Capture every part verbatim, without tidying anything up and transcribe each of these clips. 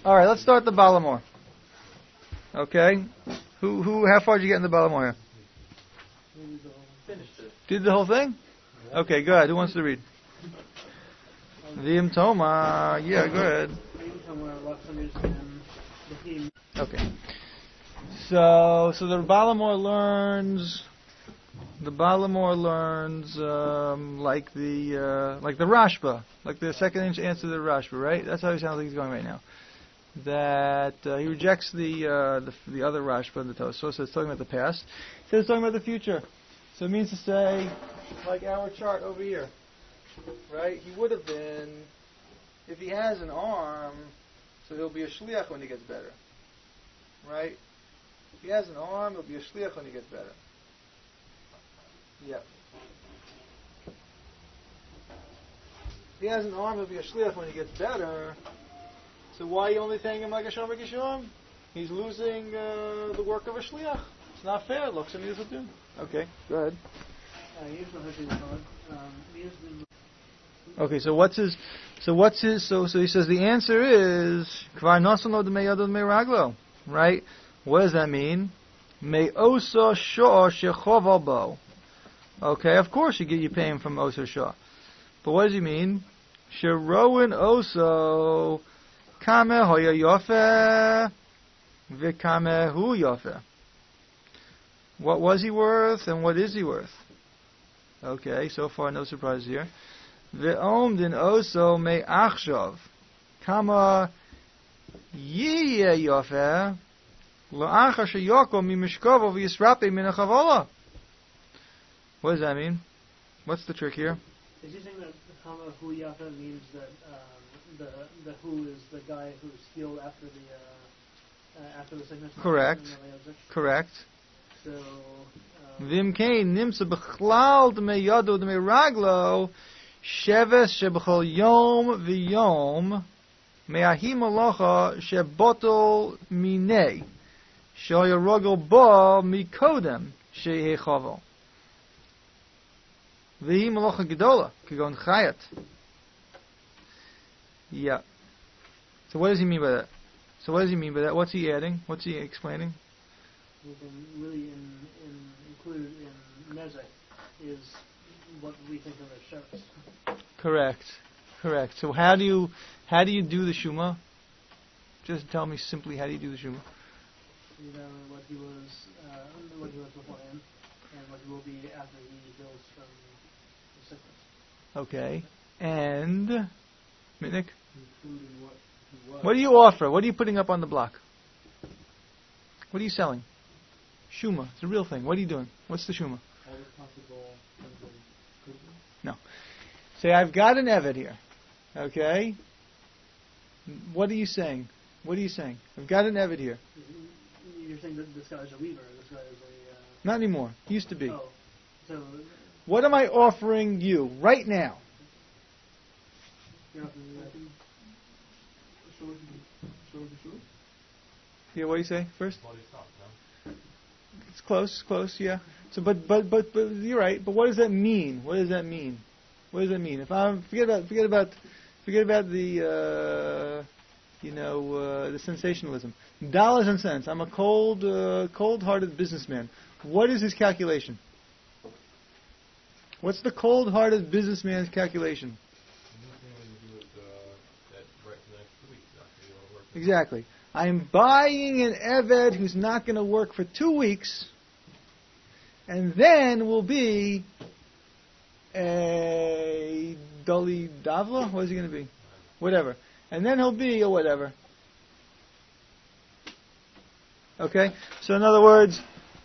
All right, let's start the Balamor. Okay, who who? How far did you get in the Balamor? Finished it. Did the whole thing? Okay, go ahead. Who wants to read? Vim Toma. Yeah, go ahead. Okay. So, so the Balamor learns. The Balamor learns um, like the uh, like the Rashba, like the second inch answer to the Rashba, right? That's how he sounds like he's going right now. That uh, he rejects the, uh, the the other Rashba in the Tosfos, so it's talking about the past. He says it's talking about the future. So it means to say, like our chart over here, right? He would have been, if he has an arm, so he'll be a shliach when he gets better, right? If he has an arm, he'll be a shliach when he gets better. Yep. If he has an arm, he'll be a shliach when he gets better. So why are you only paying him like a shomer gishom? He's losing uh, the work of a shliach. It's not fair. Looks and he's a do. Okay, go ahead. Okay, so what's his? So what's his? So so he says the answer is kvar nasano de meyadod meiraglo. Right? What does that mean? Me osa shah shechova bo. Okay, of course you get you pay him from osa shah. But what does he mean? Sheroin oso kame hoya yofe v'kame hu yofe. What was he worth and what is he worth? Okay, so far no surprise here. Ve'om din oso me achshav kama yiyeh yofe la'achar sheyoko mi mishkovo v'yisrape min ha'chavala. What does that mean? What's the trick here? Is he saying that kama hu yafa means that um, the the hu is the guy who's healed after the uh, uh, after the sickness? Correct. Correct. So. Vim kain nimsa b'chlal d'mei yado d'mei raglo sheves sheb'chol yom v'yom me'ahi malacha shebotol minei shoya rogel ba mikodem she'he chavo v'hi malacha gedola kegon chayat. Yeah. So what does he mean by that? So what does he mean by that? What's he adding? What's he explaining? Really in, in included in Mezek is what we think of as Sheretz. Correct. Correct. So how do you how do you do the Shuma? Just tell me simply how do you do the Shuma? You know what he was uh, what he was beforehand and what he will be after he heals from the sickness. Okay. And Mitnick? What, what do you offer? What are you putting up on the block? What are you selling? Shuma. It's a real thing. What are you doing? What's the Shuma? No. Say, I've got an Eved here. Okay? What are you saying? What are you saying? I've got an Eved here. You're saying that this guy's a weaver. This guy is a... Uh... Not anymore. Used to be. Oh. So... What am I offering you right now? You're offering me Yeah, what do you say first? It's close, close, yeah. So, but, but, but, but, you're right. But what does that mean? What does that mean? What does that mean? If I'm forget about, forget about, forget about the, uh, you know, uh, the sensationalism. Dollars and cents. I'm a cold, uh, cold-hearted businessman. What is his calculation? What's the cold-hearted businessman's calculation? Exactly. I'm buying an Eved who's not going to work for two weeks, and then will be a Dali Davla? What is he going to be? Whatever. And then he'll be a whatever. Okay? So in other words,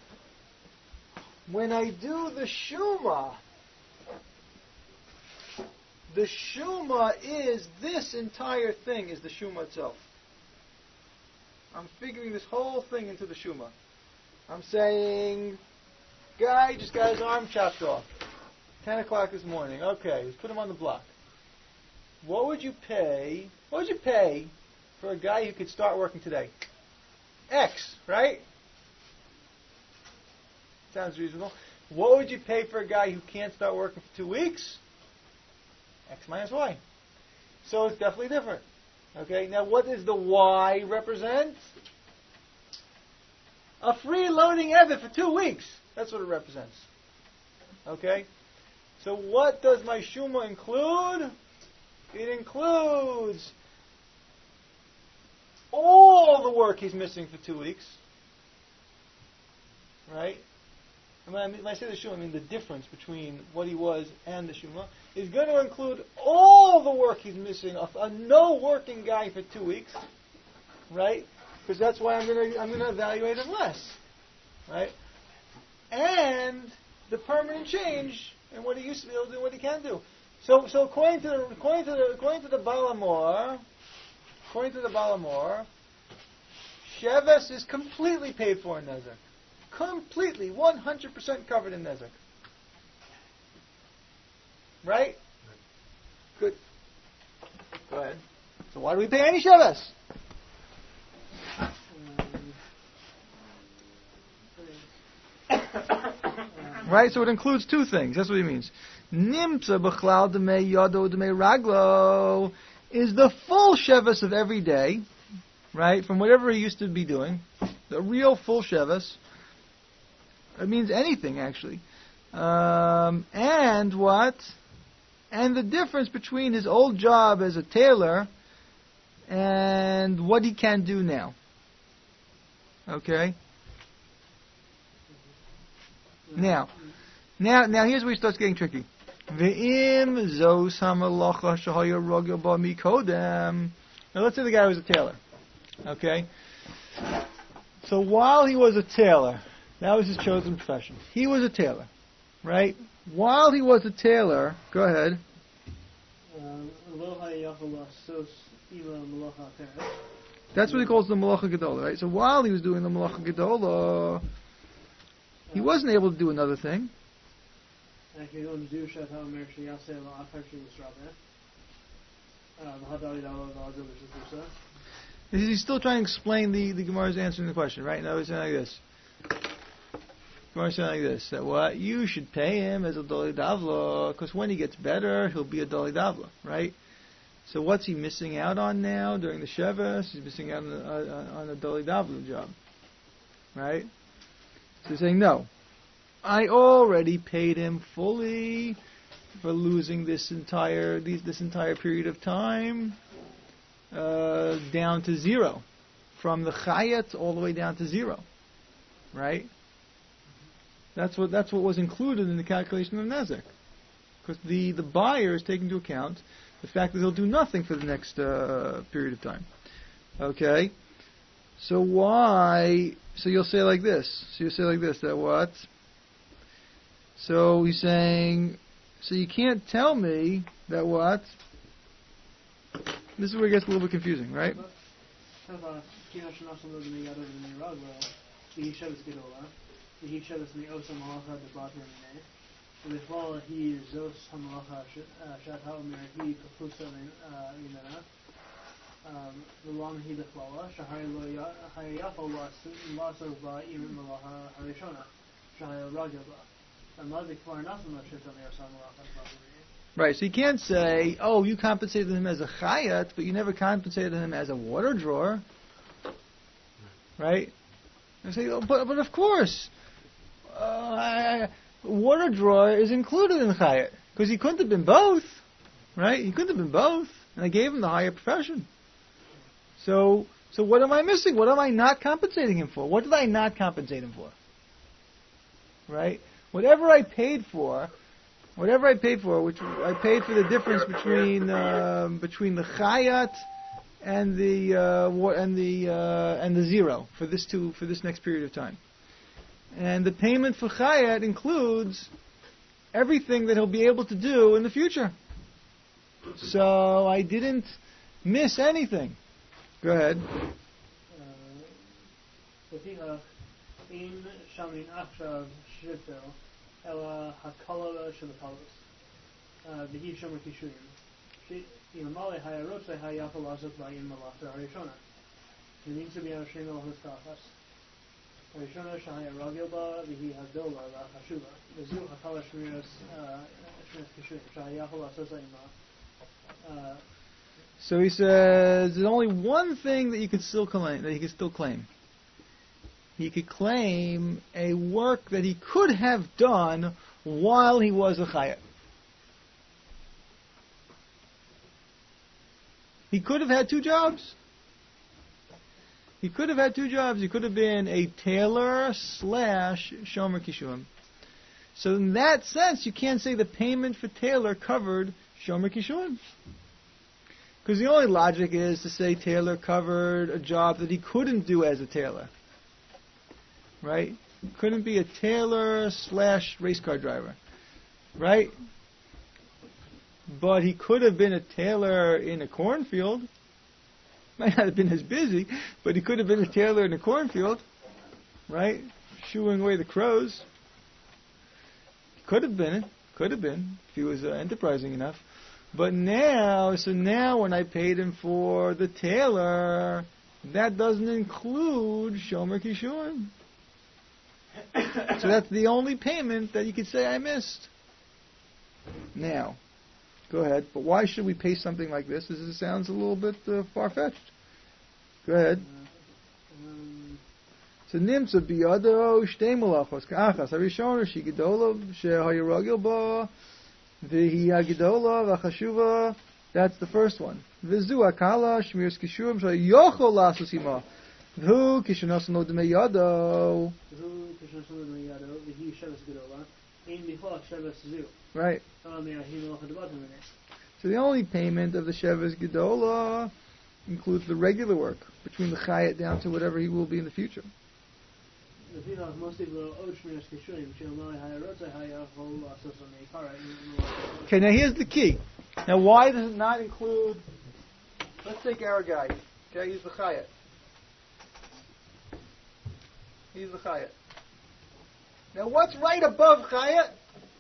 when I do the Shuma, the Shuma is, this entire thing is the Shuma itself. I'm figuring this whole thing into the Shuma. I'm saying, guy just got his arm chopped off. ten o'clock this morning. Okay, let's put him on the block. What would you pay, what would you pay for a guy who could start working today? X, right? Sounds reasonable. What would you pay for a guy who can't start working for two weeks? X minus Y. So it's definitely different. Okay, now what does the Y represent? A free loading Evet for two weeks. That's what it represents. Okay? So what does my Shuma include? It includes all the work he's missing for two weeks. Right? And when I, when I say the Shuma, I mean the difference between what he was and the Shuma is going to include all the work he's missing, a, a no working guy for two weeks. Right? Because that's why I'm going to I'm going to evaluate him less. Right? And the permanent change in what he used to be able to do, what he can do. So, so according to the according to the according to the Balamor, according to the Balamor, Sheves is completely paid for in Nezek, completely, one hundred percent covered in Nezek. Right? Good. Go ahead. So why do we pay any Sheves? Right, so it includes two things. That's what he means. Nimtza b'chlal d'mei yado d'mei raglo is the full sheves of every day, right? From whatever he used to be doing, the real full sheves. It means anything actually, um, and what? And the difference between his old job as a tailor and what he can do now. Okay. Now, now, now, here's where it starts getting tricky. Ve'im zos hamalacha shahaya rogel ba mikodem. Now, let's say the guy was a tailor. Okay. So while he was a tailor, that was his chosen profession. He was a tailor, right? While he was a tailor, go ahead. That's what he calls the malacha gedola, right? So while he was doing the malacha gedola, he wasn't able to do another thing. He's still trying to explain the, the Gemara's answering the question, right? Now he's saying like this. Gemara's saying like this, that what? You should pay him as a Doli Davla, because when he gets better, he'll be a Doli Davla, right? So what's he missing out on now during the Sheves? He's missing out on a, on a Doli Davla job, right? So he's saying, no, I already paid him fully for losing this entire these, this entire period of time uh, down to zero, from the chayat all the way down to zero, right? That's what that's what was included in the calculation of nezek, because the the buyer is taking into account the fact that he'll do nothing for the next uh, period of time. Okay. So why? So you'll say like this. So you'll say like this. That what? So he's saying. So you can't tell me that what? This is where it gets a little bit confusing, right? Right, so you can't say, oh, you compensated him as a chayat, but you never compensated him as a water drawer. Right? You say, oh, but, but of course, uh, water drawer is included in chayat, because he couldn't have been both. Right? He couldn't have been both, and I gave him the higher profession. So, so what am I missing? What am I not compensating him for? What did I not compensate him for? Right? Whatever I paid for, whatever I paid for, which I paid for the difference between uh, between the chayat and the uh, and the uh, and the zero for this two for this next period of time, and the payment for chayat includes everything that he'll be able to do in the future. So I didn't miss anything. Go ahead. אלא הקלה של הקלות. והיא שומר קישורים. שאלמלא היה רוצה היה יכול לעשות בעין מלאכה הראשונה. ונמצא ביום שני מלאכות כאחת. הראשונה שהיה רגל בה והיא הגדולה והחשובה. וזו הקלה שמירת קישורים. שהיה יכול לעשות עימה. So he says there's only one thing that you could still claim. That he could still claim. He could claim a work that he could have done while he was a chayat. He could have had two jobs. He could have had two jobs. He could have been a tailor slash shomer kishuim. So in that sense, you can't say the payment for tailor covered shomer kishuim. Because the only logic is to say tailor covered a job that he couldn't do as a tailor. Right? Couldn't be a tailor slash race car driver. Right? But he could have been a tailor in a cornfield. Might not have been as busy, but he could have been a tailor in a cornfield. Right? Shooing away the crows. Could have been it. Could have been, if he was uh, enterprising enough. But now, so now when I paid him for the tailor, that doesn't include shomer kishuim. So that's the only payment that you could say I missed. Now, go ahead. But why should we pay something like this? This is, sounds a little bit uh, far-fetched. Go ahead. So nimtza biyado shtei malachos ka'achas harishona shegedola shehayiragil ba v'hi hagedola v'chashuva. That's the first one. V'zu akala shmiras kishurim sheyochol lasos ima v'hu kishonasan lo d'mei yado. V'hu kishonasan lo d'mei yado v'hi sheves gedola ein bichlach sheves zu. Right. So the only payment of the sheves gedola includes the regular work between the chayat down to whatever he will be in the future. Okay, now here's the key. Now why does it not include, let's take our guy. Okay, he's the chayat. He's the chayat. Now what's right above chayat?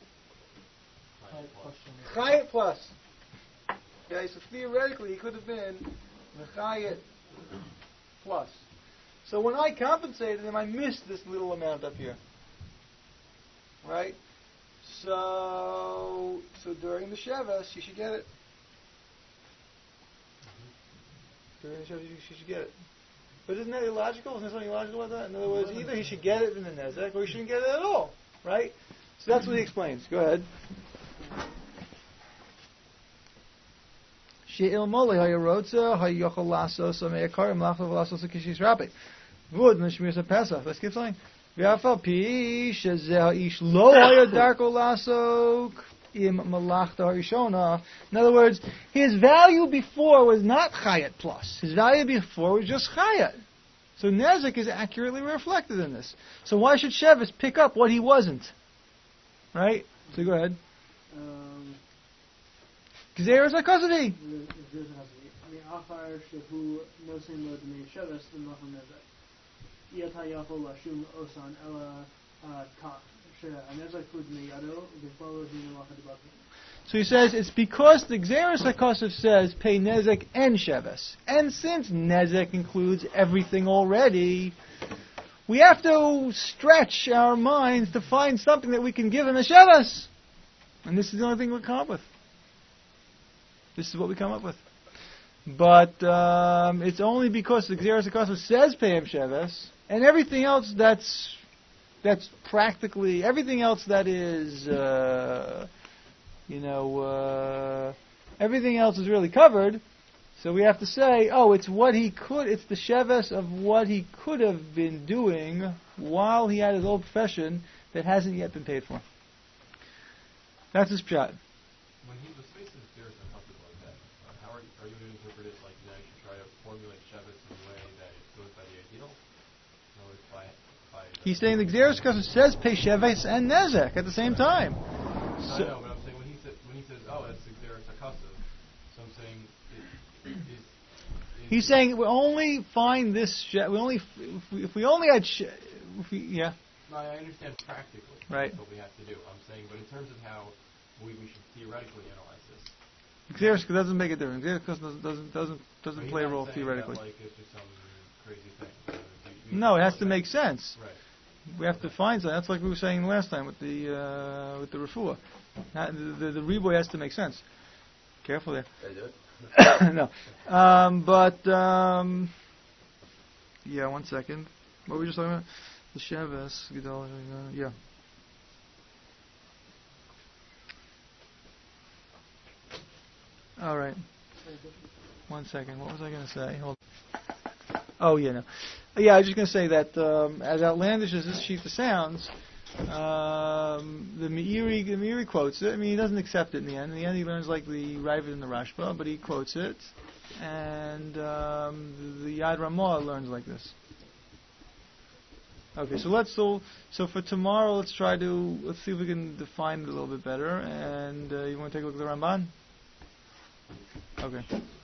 Chayat plus. Okay, so theoretically he could have been the chayat plus. So when I compensated him, I missed this little amount up here. Right? So so during the Sheves, you should get it. During the Sheves, you should get it. But isn't that illogical? Isn't there something illogical about that? In other words, either he should get it in the Nezek, or he shouldn't get it at all. Right? So that's what he explains. Go ahead. She'il mole hayarotza hayochol lasos ameikarim lachov lasos kishis rabbi. Vud nishmiras Pesach. Let's keep saying. V'afal pi shezeh ish lo hayadarko lasok im malachta harishona. In other words, his value before was not chayat plus. His value before was just chayat. So nezek is accurately reflected in this. So why should Shevis pick up what he wasn't? Right? So go ahead. Um, Gzeres HaKosadi. So he says it's because the Gzeres HaKosov says pay Nezek and Sheves. And since Nezek includes everything already, we have to stretch our minds to find something that we can give in the Sheves. And this is the only thing we come up with. This is what we come up with. But um, it's only because the Gzeres HaKosov says pay him Sheves, and everything else that's that's practically, everything else that is, uh, you know, uh, everything else is really covered. So we have to say, oh, it's what he could, it's the Sheves of what he could have been doing while he had his old profession that hasn't yet been paid for. That's his pshat. When he was facing Gzeres HaKosov like that, uh, how are you, are you going to interpret it like, you know, you should try to formulate Sheves in a way that it goes by the ideal? In other words, by, by the He's saying the Gzeres HaKosov says pay Sheves and Nezek at the same time. So, I know, but I'm saying when he, said, when he says, oh, that's the Gzeres HaKosov, so I'm saying, it, is, is he's saying we only find this, she- we only, if we, if we only had, she- if we, yeah. No, I understand practically. Right. That's what we have to do. I'm saying, but in terms of how we, we should theoretically analyze this. Gzeres doesn't make a difference. Gzeres doesn't doesn't doesn't, doesn't But he's play a not role saying theoretically. That, like, it's just some crazy thing. So you- you No, it has know to that. make sense. Right. We have to find something. That's like we were saying last time with the uh, with the refuah. Not, the the, the reboy has to make sense. Careful there. Did I do it? no. Um, but, um, yeah, one second. What were we just talking about? The Sheves, Gedol, uh, yeah. All right. One second. What was I going to say? Hold. Oh yeah, no. Yeah, I was just going to say that um, as outlandish as this sheet sounds, um, the Meiri, the Meiri quotes it. I mean, he doesn't accept it in the end. In the end, he learns like the Ravid and the Rashba, but he quotes it, and um, the, the Yad Ramah learns like this. Okay, so let's so so for tomorrow, let's try to let's see if we can define it a little bit better. And uh, you want to take a look at the Ramban? Okay.